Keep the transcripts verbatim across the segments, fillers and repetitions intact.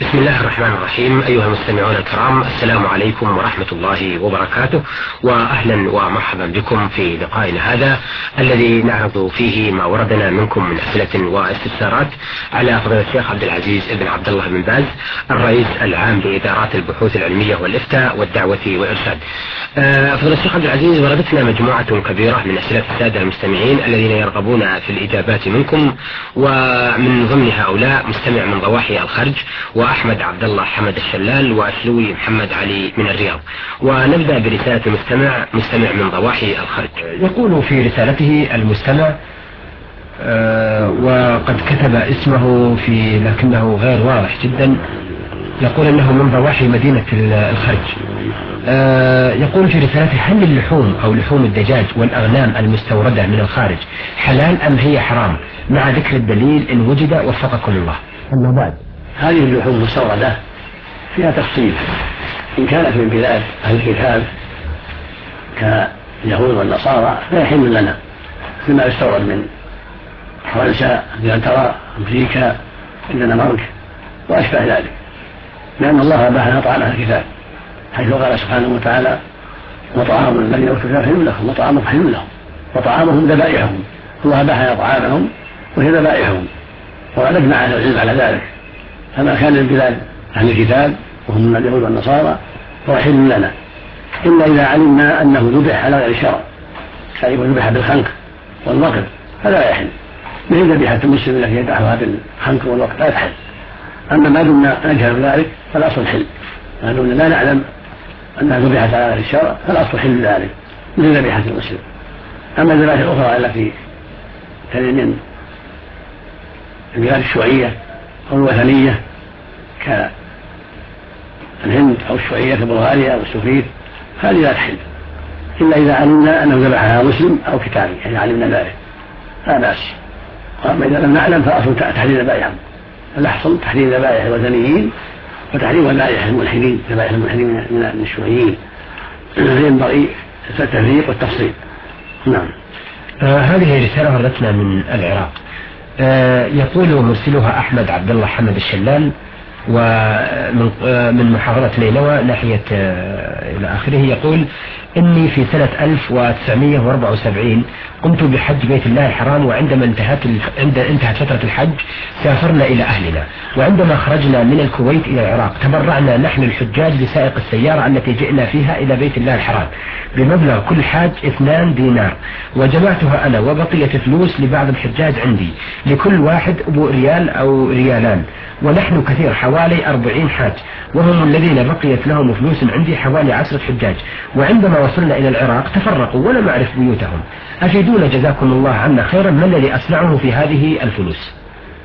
بسم الله الرحمن الرحيم. أيها المستمعون الكرام، السلام عليكم ورحمة الله وبركاته، وأهلا ومرحبا بكم في لقائنا هذا الذي نعرض فيه ما وردنا منكم من أسئلة واستفسارات على فضيلة الشيخ عبد العزيز بن عبد الله بن باز، الرئيس العام لإدارات البحوث العلمية والإفتاء والدعوة والإرشاد. فضيلة الشيخ عبد العزيز، وردتنا مجموعة كبيرة من أسئلة السادة المستمعين الذين يرغبون في الإجابات منكم، ومن ضمن هؤلاء مستمع من ضواحي الخرج، وأحمد عبد الله حمد الشلال، وأسلوي محمد علي من الرياض. ونبدأ برسالة المستمع مستمع من ضواحي الخرج. يقول في رسالته المستمع آه وقد كتب اسمه في لكنه غير واضح جدا، يقول انه من ضواحي مدينة الخرج. آه يقول في رسالته: هل اللحوم او لحوم الدجاج والاغنام المستوردة من الخارج حلال ام هي حرام، مع ذكر الدليل ان وجد وفقكم الله. اما بعد، هذه اللحوم المستوردة فيها تفصيل. ان كانت من بلاد اهل الكتاب كاليهود والنصارى فيحل لنا، فيما يستورد من فرنسا، انجلترا، امريكا، الدنمارك واشبه ذلك، لأن الله أباح لنا طعام أهل الكتاب، حيث قال سبحانه وتعالى: وطعام الذين أوتوا الكتاب حل لهم وطعامهم حل لهم وطعامهم ذبائحهم. الله أباح لنا طعامهم وهي ذبائحهم، وقد أجمع أهل العلم على ذلك. فما كان من بلاد أهل الكتاب وهم من اليهود والنصارى فهو حل لنا، إلا إذا علمنا أنه ذبح على غير شرع، كان ذبح بالخنق والوقت فلا يحل، مثل ذبيحة المسلم التي يذبحها بالخنق والوقت لا تحل. أما ما دمنا نجهل ذلك فالأصل حل، ما دمنا لا نعلم أنها ذبحت على غير الشرع فالأصل حل ذلك، مثل ذبيحة المسلم. أما الذبائح الأخرى التي تلي من البلاد الشيوعية أو الوثنية كالهند أو الشيوعية كبلغاريا والسوفيت هذه لا تحل، إلا إذا علمنا أنه ذبحها مسلم أو كتابي، يعني علمنا ذلك لا بأس. وأما إذا لم نعلم فالأصل تحريم ذبائحهم، الأحسن تحريم ذبائح الوثنيين وتحريم ذبائح الملحدين، ذبائح الملحدين من الشيوعيين، ينبغي التفريق والتفصيل. نعم. آه هذه رسالة وردتنا من العراق. آه يقول مرسلها أحمد عبد الله حمد الشلال، ومن آه من محافظة نينوى ناحية آه إلى آخره. يقول: إني في سنة ألف وتسعمائة وأربعة وسبعين قمت بحج بيت الله الحرام، وعندما انتهت عند انتهت فترة الحج سافرنا إلى أهلنا، وعندما خرجنا من الكويت إلى العراق تبرعنا نحن الحجاج لسائق السيارة التي جئنا فيها إلى بيت الله الحرام بمبلغ كل حاج اثنان دينار، وجمعتها أنا وبقية فلوس لبعض الحجاج عندي، لكل واحد أبو ريال أو ريالان، ونحن كثير حوالي أربعين حاج، وهم الذين بقيت لهم فلوس عندي حوالي عشرة حجاج. وعندما وصلنا إلى العراق تفرقوا ولم أعرف بيوتهم. أفيدونا جزاكم الله عنا خيرا، ما الذي أصنعه في هذه الفلوس؟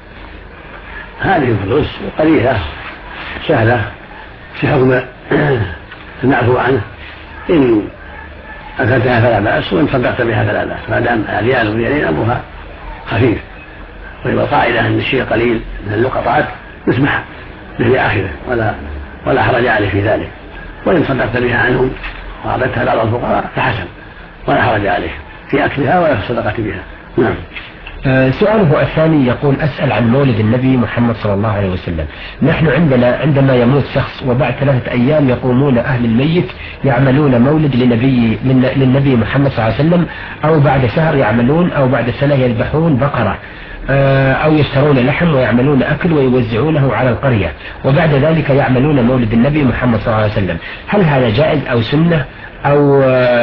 هذه الفلوس قليلة سهلة في حكم المعفو عنه، إن أكلتها فلا بأس، وإن صدقت بها فلا بأس، ما دام ريال وريالين أبوها خفيف. وهي القاعدة أن الشيء قليل من اللقطات يسمح به آخره، ولا ولا حرج عليه في ذلك. وإن صدقت بها عنهم وأعطيتها بعض الفقراء فحسن، ولا حرج عليه في أكلها ولا في الصدقة بها. نعم. آه سؤاله الثاني يقول: أسأل عن مولد النبي محمد صلى الله عليه وسلم. نحن عندنا عندما يموت شخص وبعد ثلاثة أيام يقومون أهل الميت يعملون مولد لنبي للنبي محمد صلى الله عليه وسلم، أو بعد شهر يعملون، أو بعد سنة يذبحون بقرة أو يشترون لحم ويعملون أكل ويوزعونه على القرية، وبعد ذلك يعملون مولد النبي محمد صلى الله عليه وسلم. هل هذا جائز أو سنة، أو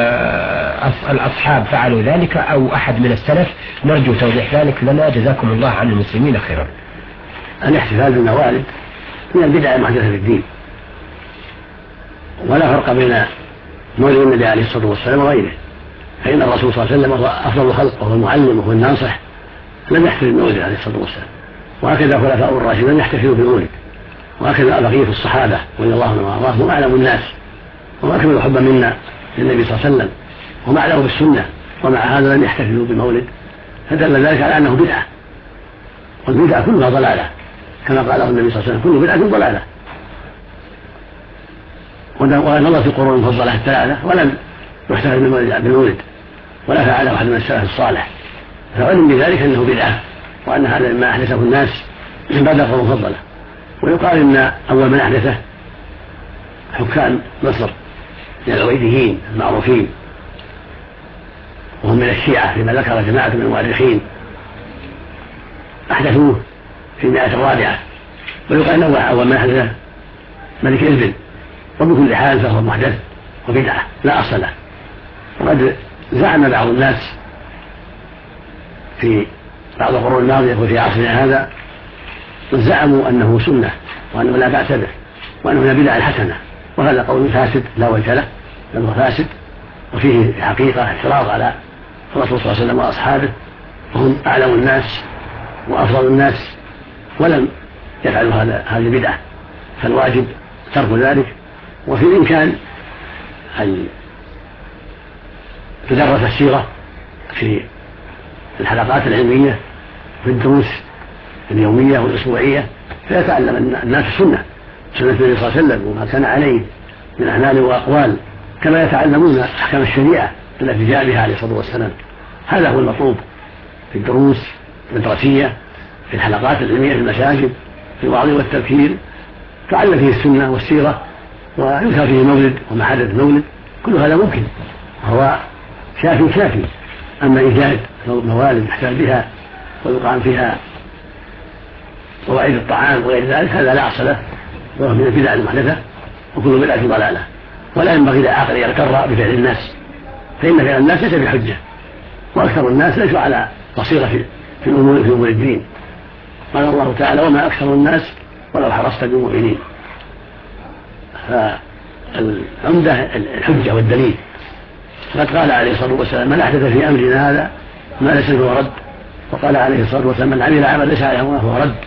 الأصحاب فعلوا ذلك أو أحد من السلف؟ نرجو توضيح ذلك لنا جزاكم الله عن المسلمين خيرا. الاحتفال بالموالد من البدع المحدثة في الدين، ولا فرق بين مولد النبي عليه الصلاة والسلام وغيره، فإن الرسول صلى الله عليه وسلم هو أفضل الخلق وهو المعلم وهو الناصح، لم يحتفل بالمولد عليه الصلاة والسلام. وهكذا خلفاء الراشدين يحتفلوا بالمولد، وهكذا بقية الصحابة رضي الله عنهم وأرضاهم أعلم الناس وأكمل حبا منا للنبي صلى الله عليه وسلم، وهم أعلم بالسنة، ومع هذا لم يحتفلوا بمولد، فدل ذلك على أنه بدعة، والبدعة كلها ضلالة، كما قاله النبي صلى الله عليه وسلم: كل بدعة ضلالة. ونظر في القرون المفضلة الثلاثة ولم يحتفل بالمولد، ولا فعله أحد من السلف الصالح، فعلم بذلك أنه بدعة، وأن هذا مما أحدثه الناس بعد القرون المفضلة. ويقال إن أول من أحدثه حكام مصر من العبيديين المعروفين، وهم من الشيعة فيما ذكر جماعة من المؤرخين، أحدثوه في المئة الرابعة. ويقال أنه أول من أحدثه ملك إربل، وبكل حال فهو محدث وبدعة لا أصل له. وقد زعم بعض الناس في بعض القرون الماضية وفي عصرنا هذا زعموا أنه سنة وأنه لا بأس به وأنه من البدع الحسنة، وهذا قول فاسد لا وجه له، بل هو فاسد وفيه حقيقة اعتراض على الرسول صلى الله عليه وسلم وأصحابه، وهم أعلم الناس وأفضل الناس ولم يفعلوا هذه البدعة، فالواجب ترك ذلك. وفي الإمكان أن تدرس السيرة في الحلقات العلمية في الدروس اليومية والأسبوعية، فيتعلم الناس السنة سنة النبي صلى الله عليه وسلم وما كان عليه من أعمال وأقوال، كما يتعلمون أحكام الشريعة التي جاء بها عليه الصلاة والسلام. هذا هو المطلوب في الدروس المدرسية، في الحلقات العلمية في المساجد، في الوعظ والتذكير، تعلم فيه السنة والسيرة، ويذكر فيه مولد ومحادث مولد، كل هذا ممكن وهو شافي كافي. أما إيجاد موالد يحتال بها ويقام فيها مواعيد الطعام وغير ذلك هذا لا أصل له، وهو من البدع المحدثة، وكل بدعة ضلالة. ولا ينبغي للعاقل يغتر بفعل الناس، فإن فعل الناس ليس بحجة، وأكثر الناس ليسوا على بصيرة في الأمور في أمور الدين. قال الله تعالى: وما أكثر الناس ولو حرصت بمؤمنين. فالعمدة الحجة والدليل. فقد قال عليه الصلاة والسلام: من أحدث في أمرنا هذا ما ليس فهو رد. وقال عليه الصلاة والسلام: من عمل عمل ليس عليه أمرنا فهو رد.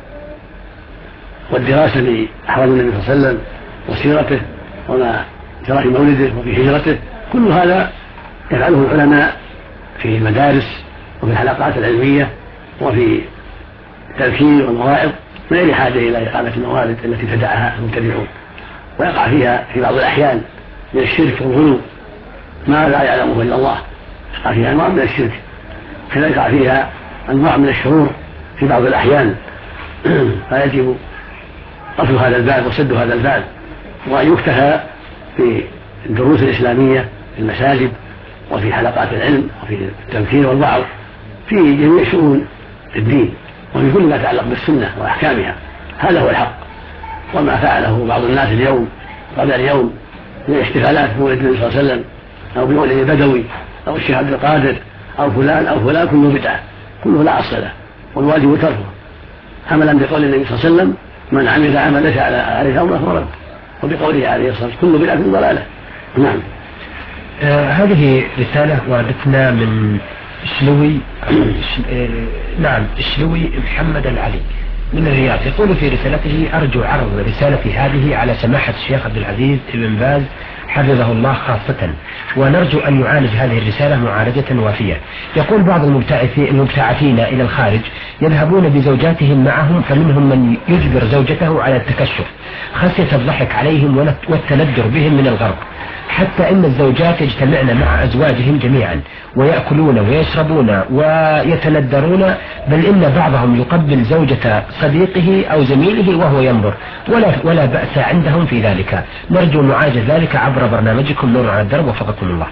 والدراسة لأحوال النبي صلى الله عليه وسلم وسيرته وما جرى في مولده وفي هجرته، كل هذا يفعله العلماء في المدارس وفي الحلقات العلمية وفي التذكير والمواعظ، من غير حاجة إلى إقامة الموالد التي تدعها المبتدعون، ويقع فيها في بعض الأحيان من الشرك والغلو ما لا يعلمه إلا الله، يقع فيها أنواع من الشرك، كذا يقع فيها أنواع من الشرور في بعض الأحيان. فيجب قفل هذا الباب وسد هذا الباب، وأن يكتفى في الدروس الإسلامية في المساجد وفي حلقات العلم وفي التذكير والوعظ في جميع شؤون الدين وفي كل ما يتعلق بالسنة وأحكامها. هذا هو الحق. وما فعله بعض الناس اليوم قبل اليوم من احتفالات بمولد النبي صلى الله عليه وسلم أو بمولد البدوي أو الشيخ عبد القادر أو فلان أو فلان كله بدعة، كله لا أصل له، والواجب تركه عملا بقول النبي صلى الله عليه وسلم: من عمل عمل ليس عليه أمره فهو رد. وبقوله عليه الصلاة والسلام: كل بدعة ضلالة. نعم. آه هذه رسالة وردتنا من شلوي آه نعم شلوي محمد العلي من الرياض، يقول في رسالته: أرجو عرض رسالتي هذه على سماحة الشيخ عبد العزيز بن باز حفظه الله خاصة، ونرجو أن يعالج هذه الرسالة معالجة وافية. يقول: بعض المبتعثين إلى الخارج يذهبون بزوجاتهم معهم، فمنهم من يجبر زوجته على التكشف خشية الضحك عليهم والتندر بهم من الغرب، حتى إن الزوجات يجتمعن مع أزواجهم جميعا ويأكلون ويشربون ويتندرون، بل إن بعضهم يقبل زوجة صديقه أو زميله وهو ينظر، ولا, ولا بأس عندهم في ذلك. نرجو معالجة ذلك عبر برنامجكم نور على الدرب، وفقكم الله.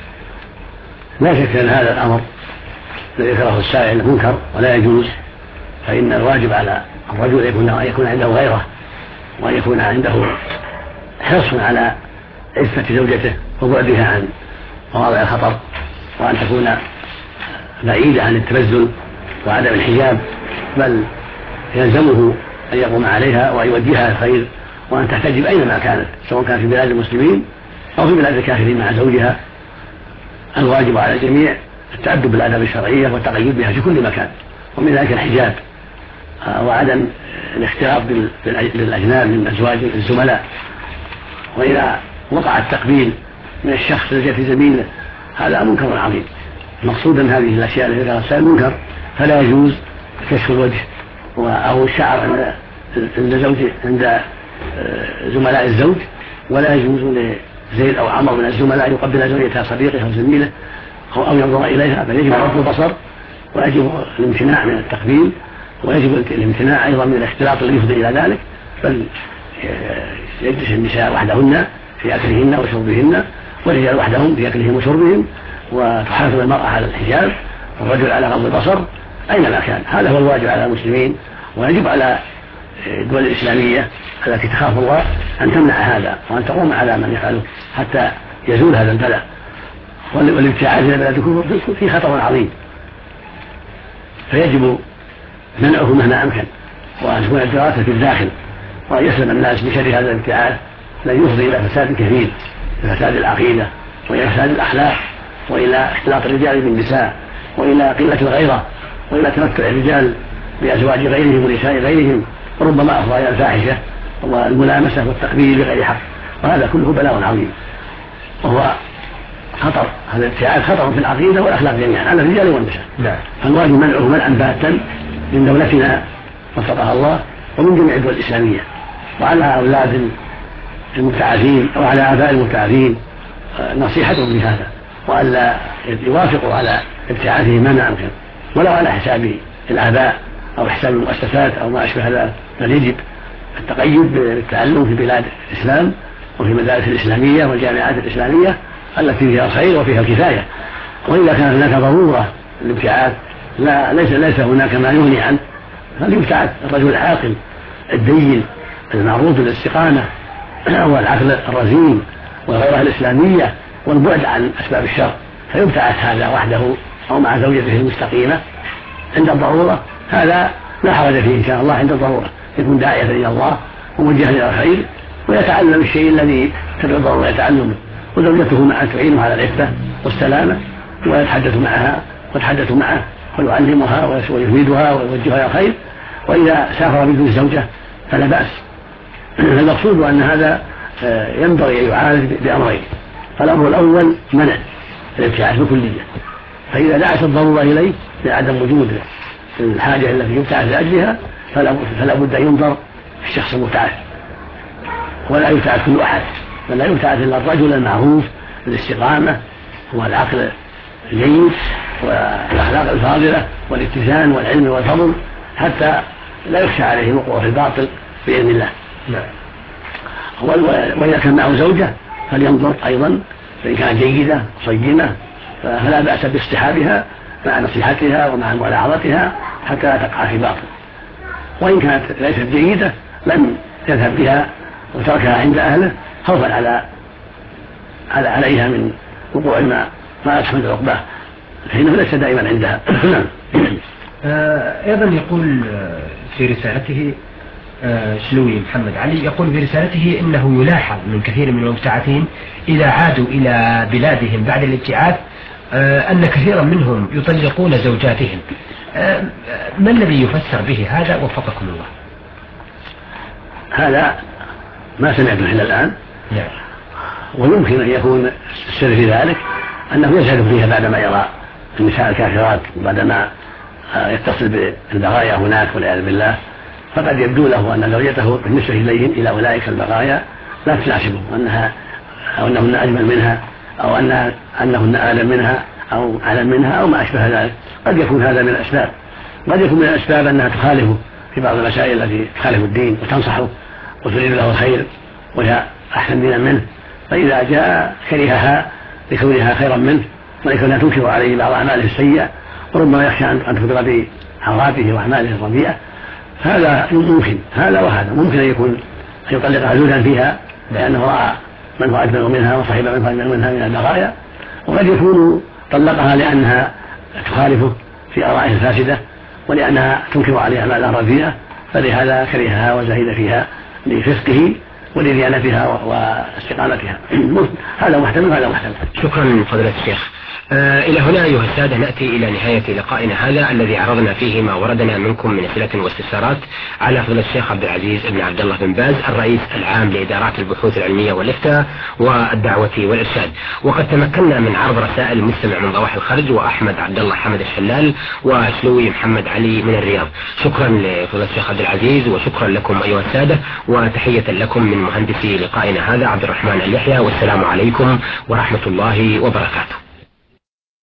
لا شك أن هذا الأمر الذي ذكره السائل منكر ولا يجوز، فإن الواجب على الرجل أن يكون عنده غيره، وأن يكون عنده حرص على عفة زوجته وبعدها عن مواضع الخطر، وأن تكون بعيدة عن التبذل وعدم الحجاب، بل يلزمه أن يقوم عليها وأن يوجهها الخير، وأن تحتجب أينما كانت، سواء كان في بلاد المسلمين أو في بلاد الكافرين مع زوجها. الواجب على الجميع التأدب بالآداب الشرعية والتقيد بها في كل مكان، ومن ذلك الحجاب وعدم الاختلاط بالأجناب من أزواج الزملاء. وإذا وقع التقبيل من الشخص الذي زميله هذا منكر عظيم. مقصود أن هذه الأشياء التي ذكرها السائل منكر، فلا يجوز كشف الوجه أو الشعر عند عند زوج عند زملاء الزوج، ولا يجوز لزيد أو عمر من الزملاء أن يقبل زوجته صديقه أو زميله أو ينظر إليها، بل يجب غض البصر، ويجب الامتناع من التقبيل، ويجب الامتناع أيضا من الاختلاط الذي يفضي إلى ذلك، بل يجلس النساء وحدهن في أكلهن وشربهن، والرجال وحدهم في أكلهم وشربهم، وتحافظ المرأة على الحجاب والرجل على غض البصر أينما كان. هذا هو الواجب على المسلمين، ويجب على الدول الإسلامية التي تخاف الله أن تمنع هذا وأن تقوم على من يفعله حتى يزول هذا البلاء. والابتعاد إلى بلدكم في خطر عظيم، فيجب منعه مهما أمكن، وأن تكون الدراسة في الداخل، وأن يسلم الناس بشر هذا الابتعاد الذي يفضي إلى فساد كثير، فساد العقيدة وإلى فساد الأخلاق وإلى اختلاط الرجال بالنساء وإلى قلة الغيرة وإلى تمتع الرجال بأزواج غيرهم ونساء غيرهم، وربما أفضى إلى الفاحشة والملامسة والتقبيل بغير حق، وهذا كله بلاء عظيم وهو خطر. هذا الابتعاد خطر في العقيدة والأخلاق جميعا على الرجال والنساء. فالواجب منعه منعا باتا من دولتنا وفقها الله ومن جميع الدول الإسلامية، وعلى أولاد المبتعثين وعلى آباء المبتعثين نصيحتهم بهذا، وألا يوافقوا على ابتعاثهم ما أمكن ولو على حساب الآباء أو حساب المؤسسات أو ما أشبه ذلك، بل يجب التقيد بالتعلم في بلاد الإسلام وفي المدارس الإسلامية والجامعات الإسلامية التي فيها الخير وفيها الكفاية. وإذا كان هناك ضرورة للابتعاث لا ليس ليس هناك ما يغني عنه فليبتعث الرجل العاقل الدين المعروف بالاستقامة والعقل الرزين والغيرة الإسلامية والبعد عن أسباب الشر، فيبتعث هذا وحده أو مع زوجته المستقيمة عند الضرورة. هذا لا حرج فيه إن شاء الله عند الضرورة، يكون داعية إلى الله وموجها إلى الخير ويتعلم الشيء الذي تدعو الضرورة يتعلمه، وزوجته معه تعينه على العفة والسلامة ويتحدث معها ويتحدث معه ويعلمها ويفيدها ويوجهها إلى الخير. وإذا سافر بدون زوجة فلا بأس. المقصود أن هذا ينبغي أن يعالج بأمرين: الأمر الأول منع الابتعاث بكلية، فإذا دعت الضرورة إليه لعدم وجود الحاجة التي يبتعث لأجلها فلا بد أن ينظر في الشخص المبتعث، ولا يبتعث كل أحد، فلا يبتعث إلا الرجل المعروف بالاستقامة والعقل الجيد والأخلاق الفاضلة والاتزان والعلم والفضل، حتى لا يخشى عليه الوقوع في الباطل بإذن الله. وإذا كان معه زوجة فلينظر أيضا، فإن كانت جيدة صينة فلا بأس باصطحابها مع نصيحتها ومع ملاحظتها حتى لا تقع في باطل، وإن كانت ليست جيدة لم يذهب بها وتركها عند أهله خوفا على على عليها من وقوع ما ما يحمد عقباه، فإنه ليس دائما عندها. أيضا يقول في رسالته شلوي محمد علي، يقول في رسالته إنه يلاحظ من كثير من المبتعثين إذا عادوا إلى بلادهم بعد الابتعاث أن كثيرا منهم يطلقون زوجاتهم. ما الذي يفسر به هذا وفقكم الله؟ هذا ما سمعته إلى الآن. نعم. ويمكن أن يكون السر في ذلك أنه يزهد فيها بعدما يرى النساء الكافرات وبعدما يتصل بالبغايا هناك والعياذ بالله، فقد يبدو له أن زوجته بالنسبة إليهم إلى أولئك البغايا لا تناسبه، وأنها أو أنهن أجمل منها أو أنها أنهن أعلم منها أو أعلم منها أو ما أشبه ذلك. قد يكون هذا من الأسباب، قد يكون من الأسباب أنها تخالفه في بعض المسائل التي تخالف الدين وتنصحه وتريد له الخير وهي أحسن دينا منه، فإذا جاء كرهها لكونها خيرا منه ولكونها تنكر عليه بعض أعماله السيئة وربما يخشى أن تفضل بعوراته وأعماله الرديئة. هذا ممكن، هذا وهذا ممكن أن يكون أن يطلقها زوجا فيها لأنه رأى من هو أجمل منها وصاحب من هو أجمل منها من البغايا، وقد يكون طلقها لأنها تخالفه في آرائه الفاسدة ولأنها تنكر عليه أعمالها الرديئة، فلهذا كرهها وزهد فيها لفسقه ولديانتها واستقامتها. هذا محتمل وهذا محتمل. شكرا فضيلة الشيخ. آه إلى هنا أيها السادة نأتي إلى نهاية لقائنا هذا الذي عرضنا فيه ما وردنا منكم من أسئلة واستفسارات على فضيلة الشيخ عبد العزيز بن عبد الله بن باز الرئيس العام لإدارات البحوث العلمية والإفتاء والدعوة والإرشاد. وقد تمكنا من عرض رسائل المستمع من ضواحي الخرج وأحمد عبد الله حمد الشلال وشلوي محمد علي من الرياض. شكرا لفضيلة الشيخ عبد العزيز وشكرا لكم أيها السادة، وتحية لكم من مهندسي لقائنا هذا عبد الرحمن اليحيى، والسلام عليكم ورحمة الله وبركاته.